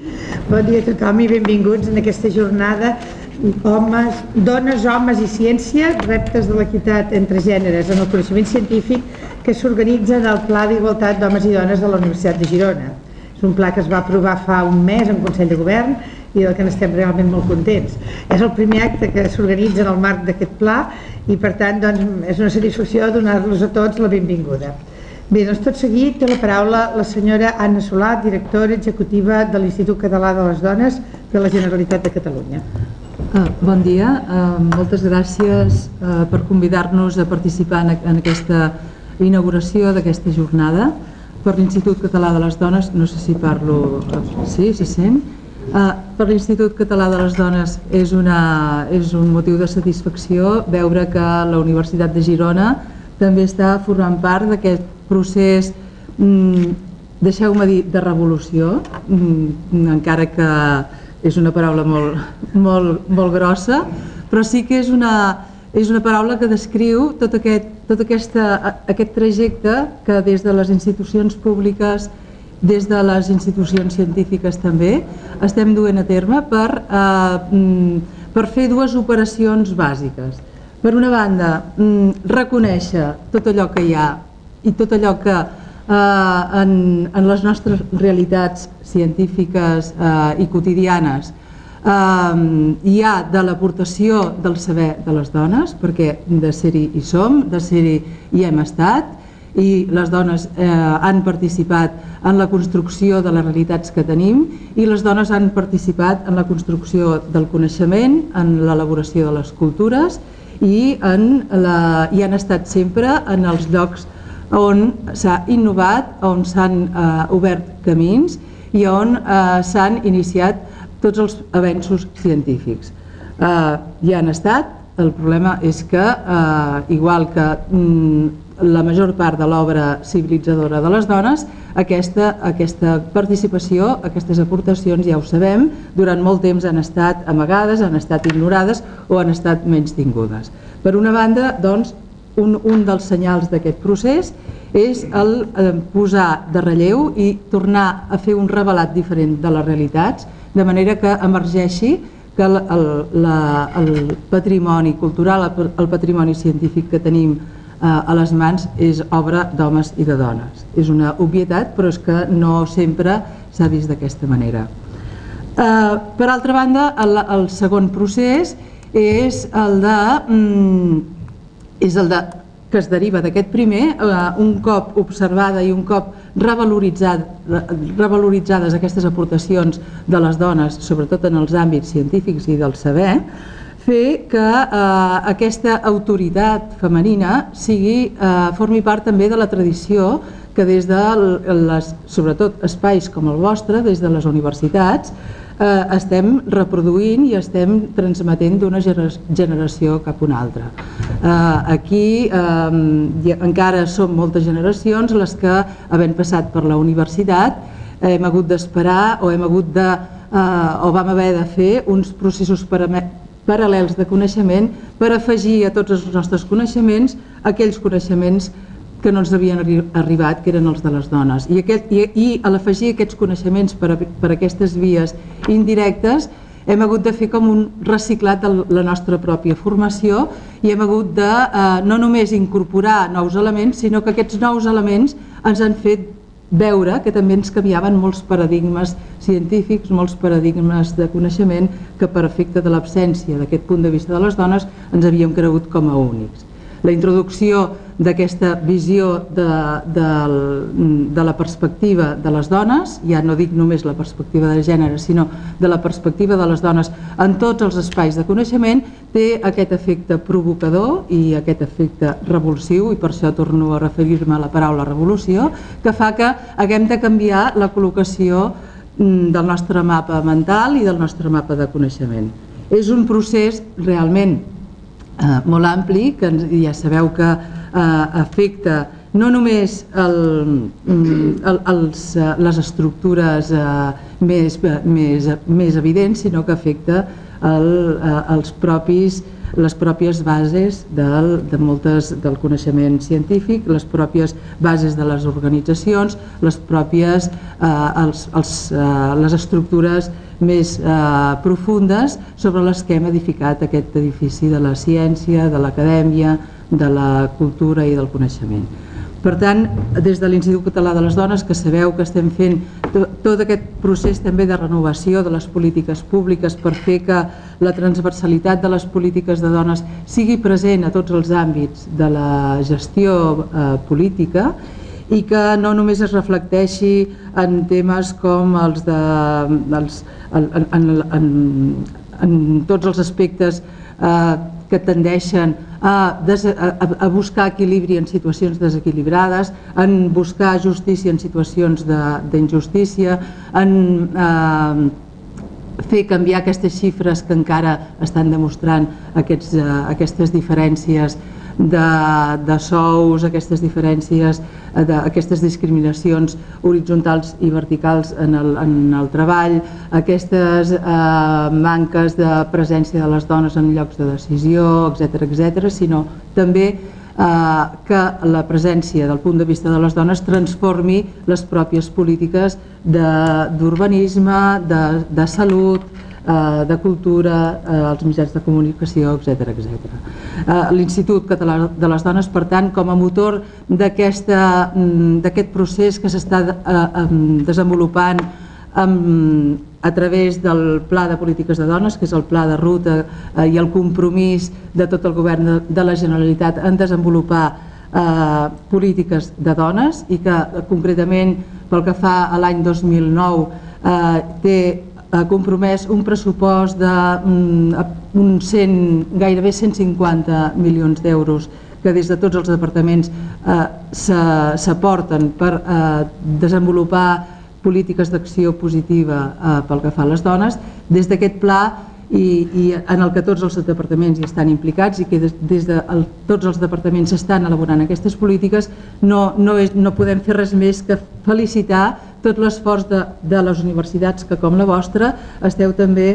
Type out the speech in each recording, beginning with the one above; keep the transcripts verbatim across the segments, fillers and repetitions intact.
Bon dia a tothom i benvinguts en aquesta jornada homes, dones, homes i ciència, reptes de l'equitat entre gèneres en el coneixement científic que s'organitza en el Pla d'Igualtat d'Homes i Dones de la Universitat de Girona. És un pla que es va aprovar fa un mes en Consell de Govern i del que n'estem realment molt contents. És el primer acte que s'organitza en el marc d'aquest pla i per tant doncs, és una satisfacció donar-los a tots la benvinguda. Bé, doncs tot seguit té la paraula la senyora Anna Solà, directora executiva de l'Institut Català de les Dones de la Generalitat de Catalunya. Uh, bon dia, uh, moltes gràcies uh, per convidar-nos a participar en, en aquesta inauguració d'aquesta jornada per l'Institut Català de les Dones. No sé si parlo... Uh, sí, se sent? Uh, per l'Institut Català de les Dones és, una, és un motiu de satisfacció veure que la Universitat de Girona també està formant part d'aquest procés, mm, deixeu-me dir, de revolució, mm, encara que és una paraula molt, molt, molt grossa, però sí que és una, és una paraula que descriu tot, aquest, tot aquesta, aquest trajecte que des de les institucions públiques, des de les institucions científiques també, estem duent a terme per, eh, per fer dues operacions bàsiques. Per una banda, reconèixer tot allò que hi ha i tot allò que eh, en, en les nostres realitats científiques eh, i quotidianes eh, hi ha de l'aportació del saber de les dones, perquè de ser-hi hi som, de ser-hi hi hem estat, i les dones eh, han participat en la construcció de les realitats que tenim i les dones han participat en la construcció del coneixement, en l'elaboració de les cultures i, en la, i han estat sempre en els llocs on s'ha innovat, on s'han eh, obert camins i on eh, s'han iniciat tots els avenços científics. Eh, hi han estat, el problema és que, eh, igual que mm, la major part de l'obra civilitzadora de les dones, aquesta, aquesta participació, aquestes aportacions, ja ho sabem, durant molt temps han estat amagades, han estat ignorades o han estat menystingudes. Per una banda, doncs, un, un dels senyals d'aquest procés és el eh, posar de relleu i tornar a fer un revelat diferent de les realitats, de manera que emergeixi que el, el, la, el patrimoni cultural, el patrimoni científic que tenim a les mans és obra d'homes i de dones. És una obvietat, però és que no sempre s'ha vist d'aquesta manera. Eh, per altra banda, el, el segon procés és el de, mm, és el de que es deriva d'aquest primer, eh, un cop observada i un cop revaloritzat, revaloritzades aquestes aportacions de les dones, sobretot en els àmbits científics i del saber, fer que eh, aquesta autoritat femenina sigui, eh, formi part també de la tradició que des de les, sobretot espais com el vostre, des de les universitats, eh, estem reproduint i estem transmetent d'una generació cap a una altra. Eh, aquí eh, encara som moltes generacions les que, havent passat per la universitat, hem hagut d'esperar o hem hagut de, eh, o vam haver de fer uns processos paral·lels de coneixement per afegir a tots els nostres coneixements aquells coneixements que no ens havien arribat, que eren els de les dones. I, aquest, i, i a l'afegir aquests coneixements per, a, per aquestes vies indirectes hem hagut de fer com un reciclat de la nostra pròpia formació i hem hagut de eh, no només incorporar nous elements, sinó que aquests nous elements ens han fet veure que també ens canviaven molts paradigmes científics, molts paradigmes de coneixement que per efecte de l'absència d'aquest punt de vista de les dones ens havíem cregut com a únics. La introducció d'aquesta visió de, de, de la perspectiva de les dones, ja no dic només la perspectiva de gènere, sinó de la perspectiva de les dones en tots els espais de coneixement, té aquest efecte provocador i aquest efecte revulsiu, i per això torno a referir-me a la paraula revolució, que fa que haguem de canviar la col·locació del nostre mapa mental i del nostre mapa de coneixement. És un procés realment eh, molt ampli, que ja sabeu que eh, afecta no només el, el, els, les estructures eh, més, més, més evidents, sinó que afecta el, els propis les pròpies bases del, de moltes, del coneixement científic, les pròpies bases de les organitzacions, les pròpies eh, els, els, eh, les estructures més eh, profundes sobre les que hem edificat aquest edifici de la ciència, de l'acadèmia, de la cultura i del coneixement. Per tant, des de l'Institut Català de les Dones, que sabeu que estem fent tot aquest procés també de renovació de les polítiques públiques per fer que la transversalitat de les polítiques de dones sigui present a tots els àmbits de la gestió eh, política i que no només es reflecteixi en temes com els de... Els, en, en, en, en tots els aspectes eh, que tendeixen a, des, a, a buscar equilibri en situacions desequilibrades, en buscar justícia en situacions d'injustícia, en eh, fer canviar aquestes xifres que encara estan demostrant aquests, eh, aquestes diferències de, de sous, aquestes diferències, de, aquestes discriminacions horitzontals i verticals en el, en el treball, aquestes eh, manques de presència de les dones en llocs de decisió, etcètera, etcètera, sinó també eh, que la presència del punt de vista de les dones transformi les pròpies polítiques d'urbanisme, de, de salut, de cultura, els mitjans de comunicació, etcètera, etcètera. L'Institut Català de les Dones, per tant, com a motor d'aquest procés que s'està desenvolupant a través del Pla de Polítiques de Dones, que és el pla de ruta i el compromís de tot el govern de la Generalitat en desenvolupar polítiques de dones i que concretament pel que fa a l'any dos mil nou té ha compromès un pressupost de un cent, gairebé cent cinquanta milions d'euros que des de tots els departaments eh, s'aporten per eh, desenvolupar polítiques d'acció positiva eh, pel que fa a les dones. Des d'aquest pla i, i en el que tots els departaments hi estan implicats i que des, des de el, tots els departaments estan elaborant aquestes polítiques, no, no, és, no podem fer res més que felicitar tot l'esforç de, de les universitats que, com la vostra, esteu també,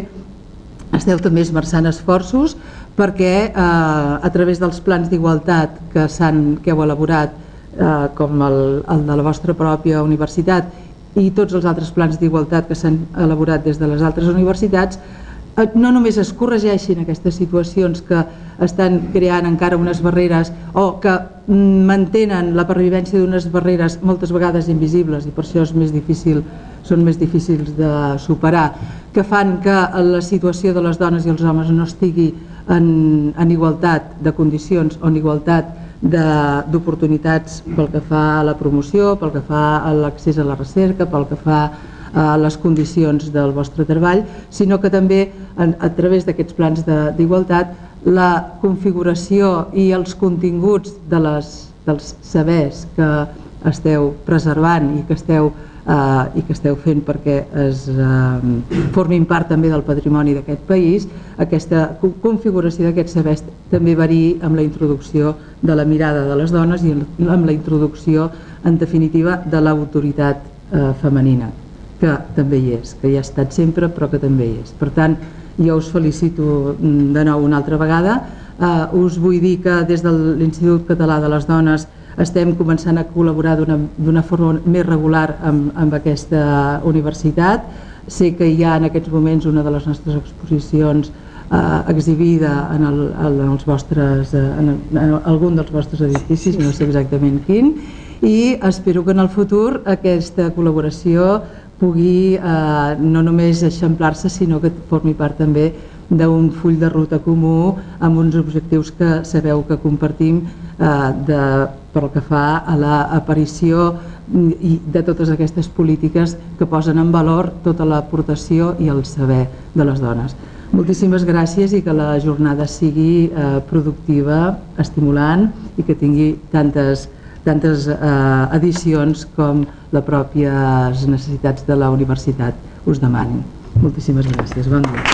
esteu també esmerçant esforços perquè eh, a través dels plans d'igualtat que, que heu elaborat, eh, com el, el de la vostra pròpia universitat i tots els altres plans d'igualtat que s'han elaborat des de les altres universitats, no només es corregeixin aquestes situacions que estan creant encara unes barreres o que mantenen la pervivència d'unes barreres moltes vegades invisibles i per això és més difícil, són més difícils de superar, que fan que la situació de les dones i els homes no estigui en, en igualtat de condicions o en igualtat d'oportunitats pel que fa a la promoció, pel que fa a l'accés a la recerca, pel que fa a les condicions del vostre treball, sinó que també a través d'aquests plans d'igualtat la configuració i els continguts de les, dels sabers que esteu preservant i que esteu, eh, i que esteu fent perquè es eh, formin part també del patrimoni d'aquest país, aquesta configuració d'aquests sabers també variï amb la introducció de la mirada de les dones i amb la introducció, en definitiva, de l'autoritat eh, femenina, que també hi és, que hi ha estat sempre però que també hi és. Per tant, jo us felicito de nou una altra vegada. Uh, us vull dir que des de l'Institut Català de les Dones estem començant a col·laborar d'una forma més regular amb, amb aquesta universitat. Sé que hi ha en aquests moments una de les nostres exposicions uh, exhibida en, el, en, els vostres, uh, en, en algun dels vostres edificis, no sé exactament quin, i espero que en el futur aquesta col·laboració pugui eh, no només eixamplar-se, sinó que formi part també d'un full de ruta comú amb uns objectius que sabeu que compartim eh, de, pel que fa a l'aparició de totes aquestes polítiques que posen en valor tota l'aportació i el saber de les dones. Moltíssimes gràcies i que la jornada sigui eh, productiva, estimulant i que tingui tantes tantes eh, edicions com les pròpies necessitats de la universitat us demanin. Moltíssimes gràcies. Bon dia.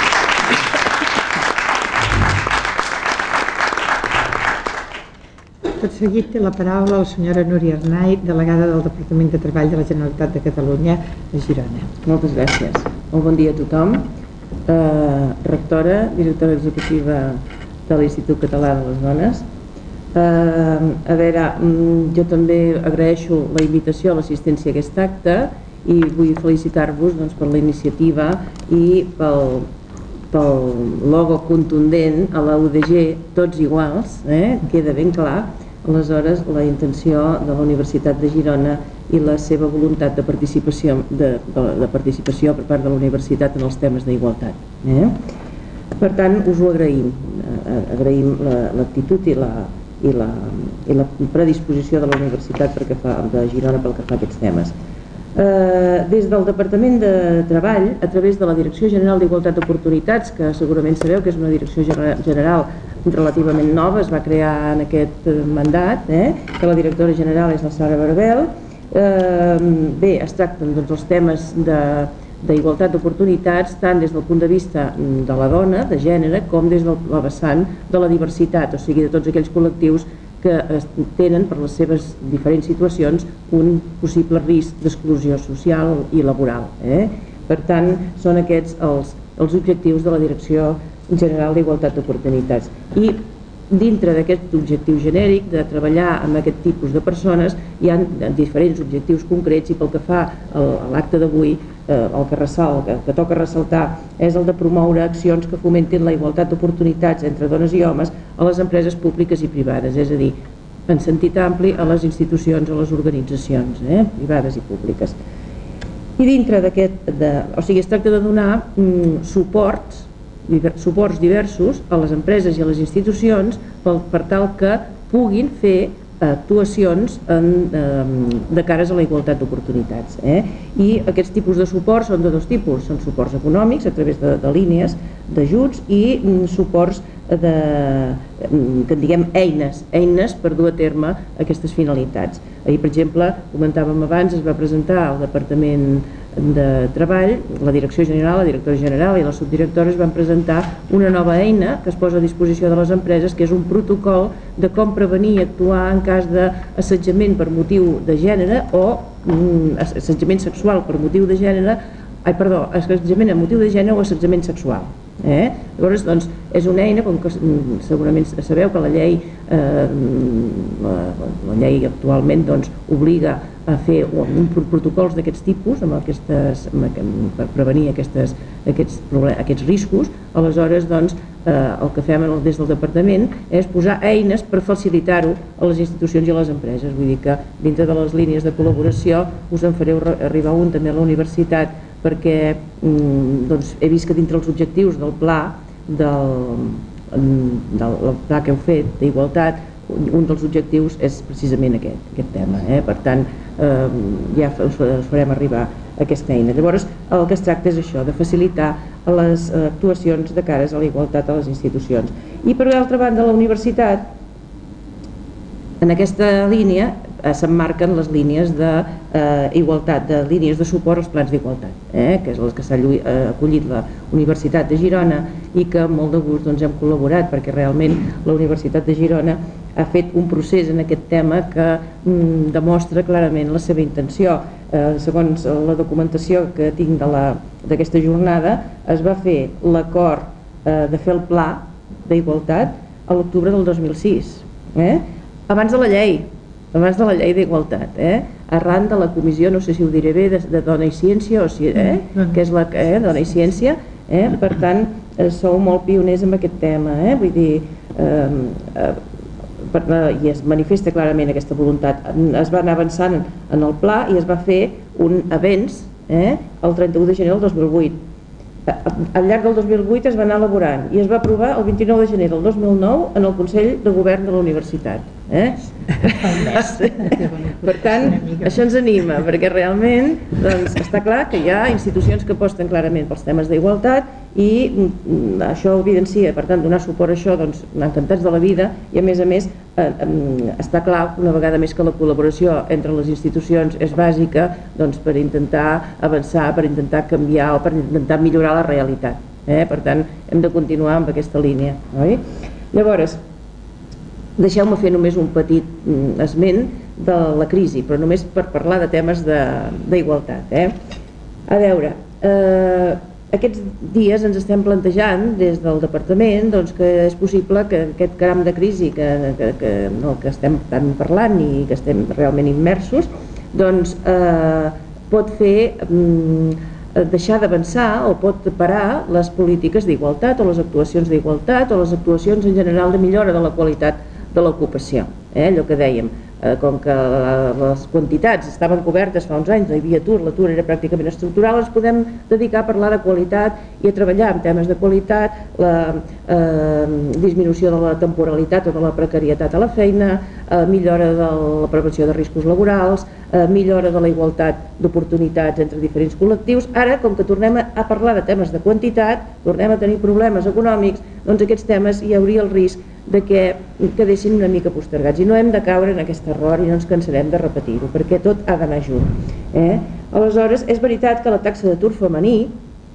Tot seguit té la paraula la senyora Núria Arnay, delegada del Departament de Treball de la Generalitat de Catalunya a Girona. Moltes gràcies. Molt bon dia a tothom. eh, rectora, directora executiva de l'Institut Català de les Dones. Eh, a veure, jo també agraeixo la invitació a l'assistència a aquest acte i vull felicitar-vos doncs, per la iniciativa i pel, pel logo contundent a la U D G, tots iguals, eh? Queda ben clar. Aleshores, la intenció de la Universitat de Girona i la seva voluntat de participació, de, de, de participació per part de la Universitat en els temes d'igualtat. Eh? Per tant, us ho agraïm. Agraïm l'actitud i, la, i, la, i la predisposició de la Universitat pel que fa, de Girona pel que fa a aquests temes. Eh, des del Departament de Treball, a través de la Direcció General d'Igualtat d'Oportunitats, que segurament sabeu que és una direcció general relativament nova, es va crear en aquest mandat, eh, que la directora general és la Sara Barbel. Eh, bé, es tracten doncs, els temes d'igualtat d'oportunitats tant des del punt de vista de la dona, de gènere, com des de la vessant de la diversitat, o sigui, de tots aquells col·lectius que tenen per les seves diferents situacions un possible risc d'exclusió social i laboral. Eh? Per tant, són aquests els, els objectius de la Direcció General d'Igualtat d'Oportunitats. I dintre d'aquest objectiu genèric de treballar amb aquest tipus de persones hi ha diferents objectius concrets i pel que fa a l'acte d'avui el que, ressalt, el que toca ressaltar és el de promoure accions que fomentin la igualtat d'oportunitats entre dones i homes a les empreses públiques i privades, és a dir, en sentit ampli a les institucions, a les organitzacions eh, privades i públiques. I dintre d'aquest, o sigui, es tracta de donar mm, suports suports diversos a les empreses i a les institucions per, per tal que puguin fer actuacions en, eh, de cares a la igualtat d'oportunitats. Eh? I aquests tipus de suports són de dos tipus, són suports econòmics a través de, de línies d'ajuts i mm, suports de, que diguem eines, eines per dur a terme aquestes finalitats. Ahir, per exemple, comentàvem abans, es va presentar al Departament de Treball, la Direcció General, la Directora General i les subdirectores van presentar una nova eina que es posa a disposició de les empreses, que és un protocol de com prevenir i actuar en cas d'assetjament per motiu de gènere o mm, assetjament sexual per motiu de gènere, ai, perdó, assetjament a motiu de gènere o assetjament sexual. Eh? Llavors, doncs, és una eina, com que segurament sabeu que la llei, eh, la, la llei actualment doncs, obliga a fer un, protocols d'aquests tipus amb aquestes, per prevenir aquestes, aquests, aquests riscos. Aleshores, doncs, eh, el que fem des del departament és posar eines per facilitar-ho a les institucions i a les empreses. Vull dir que dintre de les línies de col·laboració us en fareu arribar un també a la universitat, perquè doncs, he vist que dintre els objectius del pla del, del pla que heu fet d'igualtat, un dels objectius és precisament aquest, aquest tema. Eh? Per tant, eh, ja us farem arribar aquesta eina. Llavors, el que es tracta és això, de facilitar les actuacions de cares a la igualtat a les institucions. I per altra banda, la universitat, en aquesta línia, s'emmarquen les línies d'igualtat, de línies de suport als plans d'igualtat, eh, que és les que s'ha acollit la Universitat de Girona i que amb molt de gust doncs, hem col·laborat, perquè realment la Universitat de Girona ha fet un procés en aquest tema que mm, demostra clarament la seva intenció. Eh, segons la documentació que tinc d'aquesta jornada, es va fer l'acord eh, de fer el pla d'igualtat a l'octubre del dos mil sis, eh, abans de la llei, abans de la llei d'igualtat, eh? Arran de la comissió, no sé si ho diré bé, de, de Dona i Ciència, o si, eh? que és la eh? Dona i Ciència, eh? Per tant, eh, sou molt pioners en aquest tema, eh? Vull dir, eh, eh, per, eh, i es manifesta clarament aquesta voluntat. Es va anar avançant en el pla i es va fer un avenç eh? el trenta-u de gener del dos mil vuit. Al llarg del dos mil vuit es va anar elaborant i es va aprovar el vint-i-nou de gener del dos mil nou en el Consell de Govern de la Universitat. Eh? Per tant, això ens anima, perquè realment doncs, està clar que hi ha institucions que aposten clarament pels temes d'igualtat i això evidencia, per tant, donar suport a això, doncs, encantats de la vida i a més a més eh, està clar una vegada més que la col·laboració entre les institucions és bàsica doncs, per intentar avançar, per intentar canviar o per intentar millorar la realitat. Eh? Per tant, hem de continuar amb aquesta línia. Oi? Llavors, deixeu-me fer només un petit esment de la crisi, però només per parlar de temes d'igualtat. Eh? A veure, eh, aquests dies ens estem plantejant des del departament doncs, que és possible que aquest caram de crisi que, que, que, no, que estem tant parlant i que estem realment immersos doncs, eh, pot fer mm, deixar d'avançar o pot parar les polítiques d'igualtat o les actuacions d'igualtat o les actuacions en general de millora de la qualitat de l'ocupació. Eh? Allò que dèiem, eh, com que les quantitats estaven cobertes fa uns anys, no hi havia atur, l'atur era pràcticament estructural, ens podem dedicar a parlar de qualitat i a treballar en temes de qualitat, la eh, disminució de la temporalitat o de la precarietat a la feina, eh, millora de la prevenció de riscos laborals, eh, millora de la igualtat d'oportunitats entre diferents col·lectius. Ara, com que tornem a parlar de temes de quantitat, tornem a tenir problemes econòmics, doncs aquests temes hi hauria el risc de que quedessin una mica postergats i no hem de caure en aquest error i no ens cansarem de repetir-ho perquè tot ha d'anar junt. Eh? Aleshores, és veritat que la taxa d'atur femení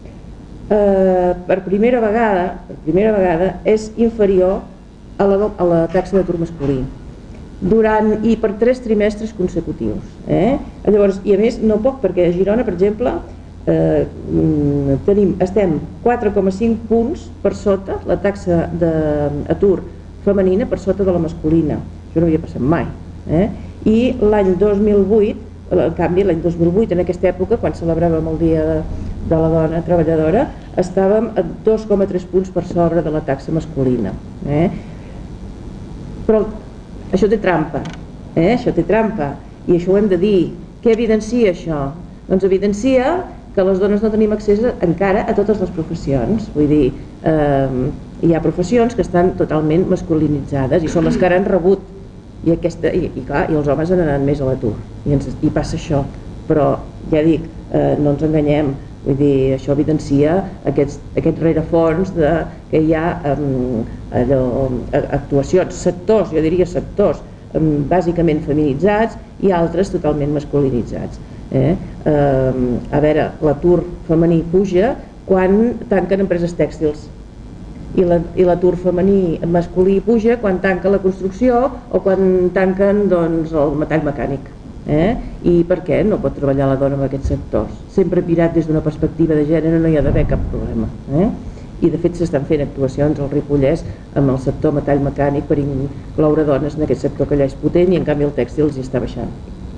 eh, per primera vegada per primera vegada és inferior a la, a la taxa d'atur masculí durant i per tres trimestres consecutius. Eh? Llavors, i a més no poc, perquè a Girona, per exemple, eh, tenim, estem quatre coma cinc punts per sota la taxa d'atur femenina per sota de la masculina. Això no havia passat mai. Eh? I l'any dos mil vuit, en canvi l'any dos mil vuit, en aquesta època, quan celebràvem el Dia de, de la Dona Treballadora, estàvem a dos coma tres punts per sobre de la taxa masculina. Eh? Però això té trampa, eh? això té trampa, i això ho hem de dir. Què evidencia això? Doncs evidencia que les dones no tenim accés encara a totes les professions. Vull dir, eh, hi ha professions que estan totalment masculinitzades i són les que ara han rebut i, aquesta, i, i, clar, i els homes han anat més a l'atur i, ens, i passa això, però ja dic, eh, no ens enganyem, vull dir, això evidencia aquests, aquest rerefons de, que hi ha eh, allò, actuacions, sectors, jo diria sectors eh, bàsicament feminitzats i altres totalment masculinitzats. Eh? Eh, a veure, l'atur femení puja quan tanquen empreses tèxtils i l'atur femení masculí puja quan tanca la construcció o quan tanquen doncs, el metall mecànic. Eh? I per què no pot treballar la dona en aquests sectors? Sempre mirat des d'una perspectiva de gènere no hi ha d'haver cap problema. Eh? I de fet s'estan fent actuacions al Ripollès amb el sector metall mecànic per incloure dones en aquest sector que allà és potent i en canvi el tèxtil els hi està baixant.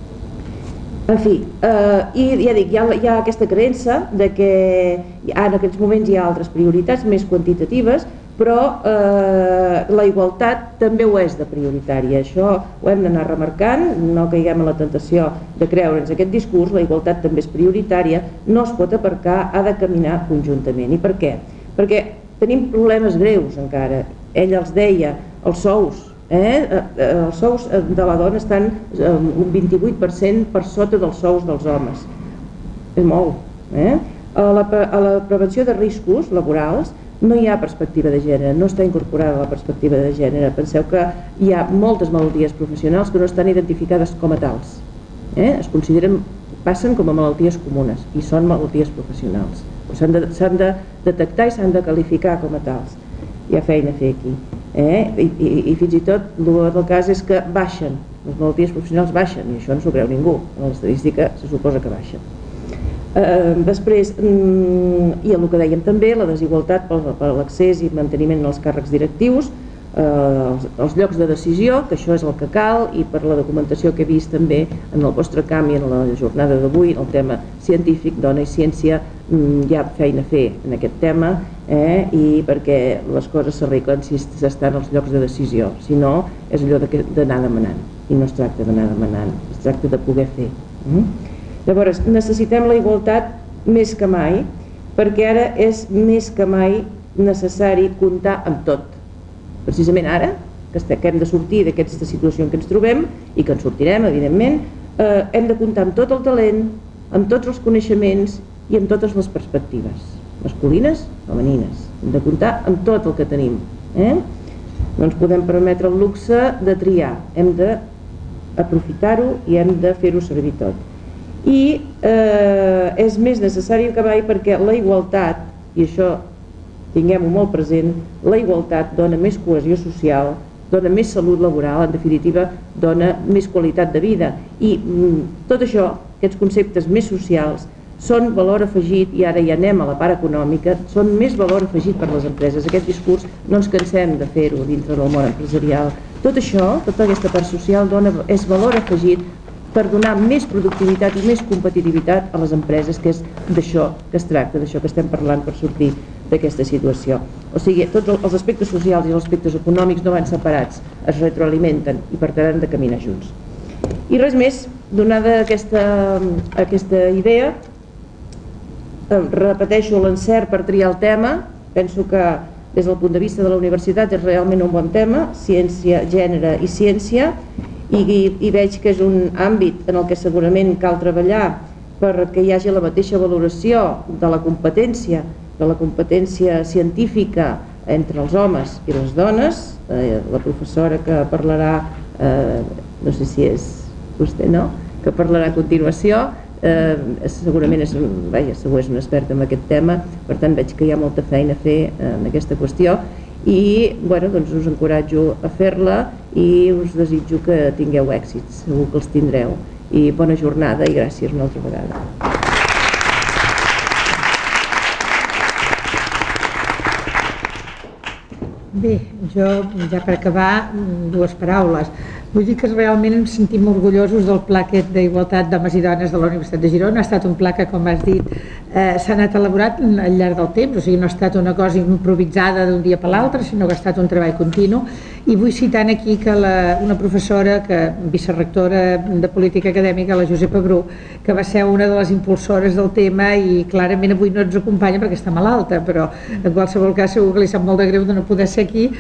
En fi, eh, i ja dic, hi ha, hi ha aquesta creença de que en aquests moments hi ha altres prioritats més quantitatives, però eh, la igualtat també ho és de prioritària. Això ho hem d'anar remarcant, no caiguem en la tentació de creure'ns aquest discurs, la igualtat també és prioritària, no es pot aparcar, ha de caminar conjuntament. I per què? Perquè tenim problemes greus encara. Ella els deia, els sous, Eh? els sous de la dona estan un vint-i-vuit per cent per sota dels sous dels homes. És molt. Eh? A, la, a la prevenció de riscos laborals no hi ha perspectiva de gènere, no està incorporada la perspectiva de gènere. Penseu que hi ha moltes malalties professionals que no estan identificades com a tals. Eh? Es consideren, passen com a malalties comunes i són malalties professionals. S'han de, s'han de detectar i s'han de qualificar com a tals. Hi ha feina a fer aquí. Eh? I, i, i fins i tot el cas és que baixen, les malalties professionals baixen i això no s'ho creu ningú, l'estadística se suposa que baixa. Eh, després, mm, i el que dèiem també, la desigualtat per, per l'accés i manteniment als càrrecs directius, eh, els, els llocs de decisió, que això és el que cal, i per la documentació que he vist també en el vostre camp i en la jornada d'avui, el tema científic, dona i ciència, mm, hi ha feina a fer en aquest tema, eh, i perquè les coses s'arreglen si s'estan als llocs de decisió, si no és allò d'anar demanant, i no es tracta d'anar demanant, es tracta de poder fer. Mm? Llavors, necessitem la igualtat més que mai, perquè ara és més que mai necessari comptar amb tot. Precisament ara, que hem de sortir d'aquesta situació en què ens trobem, i que ens sortirem, evidentment, eh, hem de comptar amb tot el talent, amb tots els coneixements i amb totes les perspectives, masculines, femenines. Hem de comptar amb tot el que tenim. Eh? No ens podem permetre el luxe de triar, hem d'aprofitar-ho i hem de fer-ho servir tot. I eh, és més necessari que mai perquè la igualtat, i això tinguem-ho molt present, la igualtat dona més cohesió social, dona més salut laboral, en definitiva dona més qualitat de vida, i mm, tot això, aquests conceptes més socials, són valor afegit, i ara ja anem a la part econòmica, són més valor afegit per les empreses. Aquest discurs no ens cansem de fer-ho dintre del món empresarial. Tot això, tota aquesta part social dona, és valor afegit per donar més productivitat i més competitivitat a les empreses, que és d'això que es tracta, d'això que estem parlant per sortir d'aquesta situació. O sigui, tots els aspectes socials i els aspectes econòmics no van separats, es retroalimenten i per tant han de caminar junts. I res més, donada aquesta, aquesta idea, repeteixo l'encert per triar el tema. Penso que des del punt de vista de la universitat és realment un bon tema, ciència, gènere i ciència, i, i veig que és un àmbit en el que segurament cal treballar perquè hi hagi la mateixa valoració de la competència, de la competència científica entre els homes i les dones. Eh, la professora que parlarà, eh, no sé si és vostè, no?, que parlarà a continuació, Eh, segurament és, vaja, segur és una experta en aquest tema, per tant veig que hi ha molta feina a fer en aquesta qüestió i bueno, doncs us encoratjo a fer-la i us desitjo que tingueu èxits, segur que els tindreu, i bona jornada i gràcies una altra vegada. Bé, jo ja per acabar dues paraules. Vull dir que realment ens sentim orgullosos del pla aquest d'igualtat d'homes i dones de la Universitat de Girona. Ha estat un pla que, com has dit, eh, s'ha anat elaborat al llarg del temps, o sigui, no ha estat una cosa improvisada d'un dia per l'altre, sinó que ha estat un treball continu. I vull citar aquí que la, una professora, que vicerectora de Política Acadèmica, la Josepa Bru, que va ser una de les impulsores del tema i clarament avui no ens acompanya perquè està malalta, però en qualsevol cas segur que li sap molt de greu de no poder ser aquí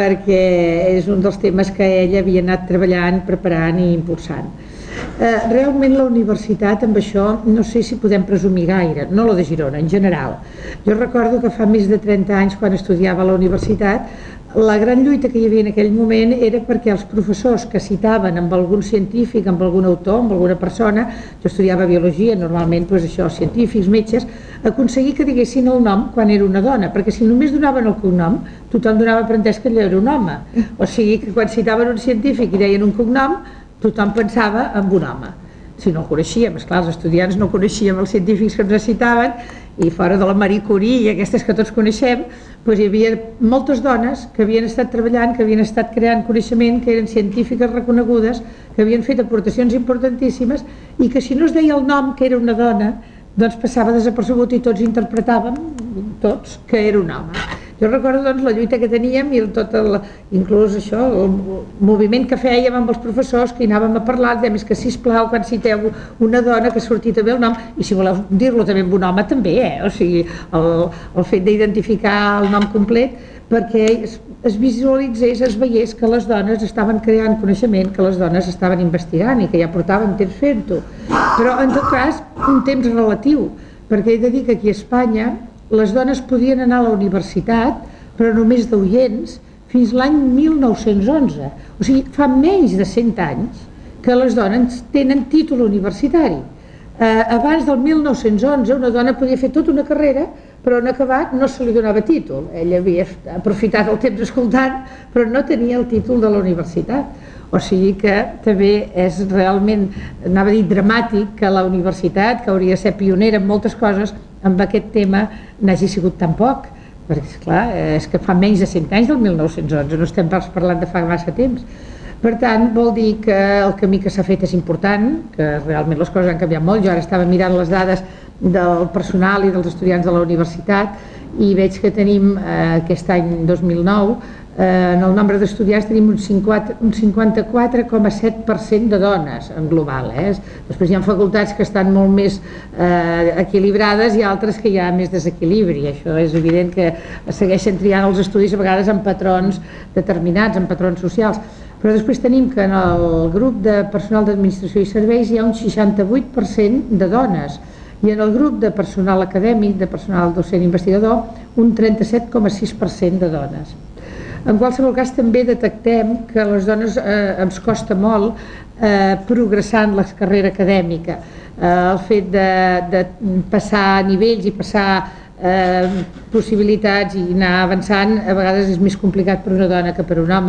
perquè és un dels temes que ella havia anat treballant, preparant i impulsant. Eh, realment la universitat amb això no sé si podem presumir gaire, no la de Girona, en general. Jo recordo que fa més de trenta anys, quan estudiava a la universitat, la gran lluita que hi havia en aquell moment era perquè els professors que citaven amb algun científic, amb algun autor, amb alguna persona, jo estudiava biologia, normalment doncs això, científics, metges, aconseguir que diguessin el nom quan era una dona, perquè si només donaven el cognom, tothom donava per entès que allò era un home. O sigui que quan citaven un científic i deien un cognom, tothom pensava en un home. Si no el coneixíem, esclar, els estudiants no coneixíem els científics que ens citaven, i fora de la Marie Curie i aquestes que tots coneixem, doncs hi havia moltes dones que havien estat treballant, que havien estat creant coneixement, que eren científiques reconegudes, que havien fet aportacions importantíssimes i que si no es deia el nom que era una dona, doncs passava desapercebut i tots interpretàvem, tots, que era un home. Jo recordo doncs la lluita que teníem i tot el, inclús això, el moviment que fèiem amb els professors, que hi anàvem a parlar, dèiem que sisplau, quan citeu una dona que surti també el nom, i si voleu dir-lo també amb un home també, eh? O sigui, el, el fet d'identificar el nom complet, perquè es, es visualitzés, es veiés que les dones estaven creant coneixement, que les dones estaven investigant i que ja portaven temps fent-ho. Però en tot cas, un temps relatiu, perquè he de dir que aquí a Espanya les dones podien anar a la universitat, però només d'oients, fins l'any mil nou-cents onze. O sigui, fa menys de cent anys que les dones tenen títol universitari. Eh, abans del mil nou-cents onze una dona podia fer tota una carrera, però en acabat no se li donava títol. Ella havia aprofitat el temps escoltant, però no tenia el títol de la universitat. O sigui que també és realment, anava a dir, dramàtic que la universitat, que hauria de ser pionera en moltes coses, amb aquest tema n'hagi sigut tan poc, perquè esclar, és que fa menys de cent anys del mil nou-cents onze, no estem parlant de fa massa temps. Per tant, vol dir que el camí que s'ha fet és important, que realment les coses han canviat molt. Jo ara estava mirant les dades del personal i dels estudiants de la universitat i veig que tenim eh, aquest any dos mil nou, eh, en el nombre d'estudiants tenim un cinquanta-quatre coma set per cent de dones en global. Eh? Després hi ha facultats que estan molt més eh, equilibrades i altres que hi ha més desequilibri. Això és evident que segueixen triant els estudis a vegades en patrons determinats, en patrons socials. Però després tenim que en el grup de personal d'administració i serveis hi ha un seixanta-vuit per cent de dones i en el grup de personal acadèmic, de personal docent investigador, un trenta-set coma sis per cent de dones. En qualsevol cas també detectem que a les dones eh, ens costa molt eh, progressar en la carrera acadèmica. Eh, el fet de, de passar nivells i passar eh, possibilitats i anar avançant a vegades és més complicat per una dona que per un home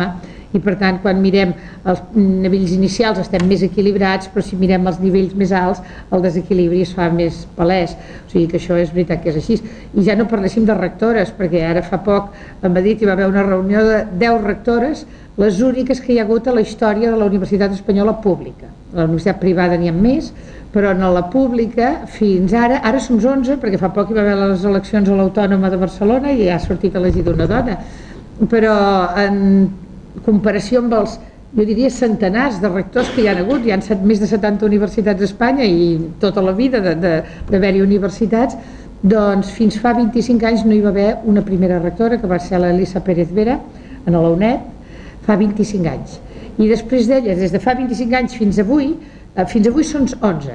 i per tant quan mirem els nivells inicials estem més equilibrats, però si mirem els nivells més alts el desequilibri es fa més palès, o sigui que això és veritat que és així. I ja no parléssim de rectores, perquè ara fa poc a Madrid hi va haver una reunió de deu rectores, les úniques que hi ha hagut a la història de la Universitat Espanyola pública. A la universitat privada n'hi ha més, però en la pública fins ara, ara som onze perquè fa poc hi va haver les eleccions a l'Autònoma de Barcelona i ha sortit elegida una dona, però en comparació amb els, jo diria, centenars de rectors que hi ha hagut, hi ha més de setanta universitats a Espanya i tota la vida d'haver-hi universitats, doncs fins fa vint-i-cinc anys no hi va haver una primera rectora, que va ser l'Elisa Pérez Vera, a la UNED, fa vint-i-cinc anys. I després d'ella, des de fa vint-i-cinc anys fins avui, fins avui són onze.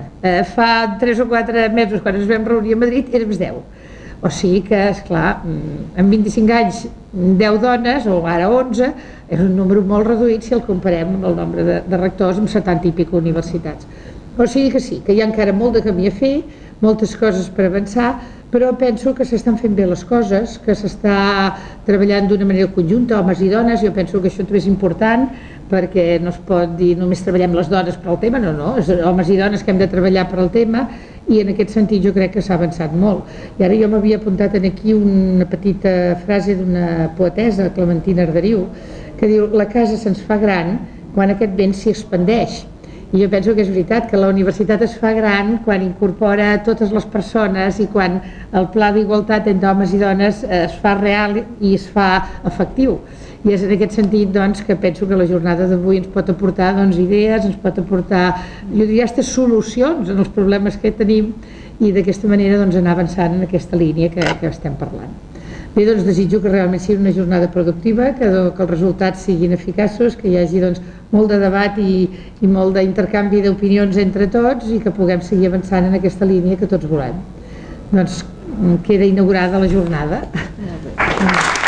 Fa tres o quatre mesos, quan ens vam reunir a Madrid, érem deu. O sigui que, esclar, en vint-i-cinc anys, deu dones, o ara onze, és un número molt reduït si el comparem amb el nombre de, de rectors amb setanta i pico universitats. O sigui que sí, que hi ha encara molt de camí a fer, moltes coses per avançar, però penso que s'estan fent bé les coses, que s'està treballant d'una manera conjunta, homes i dones. Jo penso que això també és important, perquè no es pot dir només treballem les dones per al tema, no, no, és homes i dones que hem de treballar per al tema, i en aquest sentit jo crec que s'ha avançat molt. I ara jo m'havia apuntat aquí una petita frase d'una poetessa, Clementina Arderiu, que diu: la casa se'ns fa gran quan aquest vent s'hi expandeix. I jo penso que és veritat que la universitat es fa gran quan incorpora totes les persones i quan el pla d'igualtat entre homes i dones es fa real i es fa efectiu. I és en aquest sentit doncs, que penso que la jornada d'avui ens pot aportar doncs, idees, ens pot aportar, jo diria, aquestes solucions en els problemes que tenim i d'aquesta manera doncs, anar avançant en aquesta línia que, que estem parlant. Bé, doncs desitjo que realment sigui una jornada productiva, que, que els resultats siguin eficaços, que hi hagi doncs, molt de debat i, i molt d'intercanvi d'opinions entre tots i que puguem seguir avançant en aquesta línia que tots volem. Doncs queda inaugurada la jornada. Molt bé.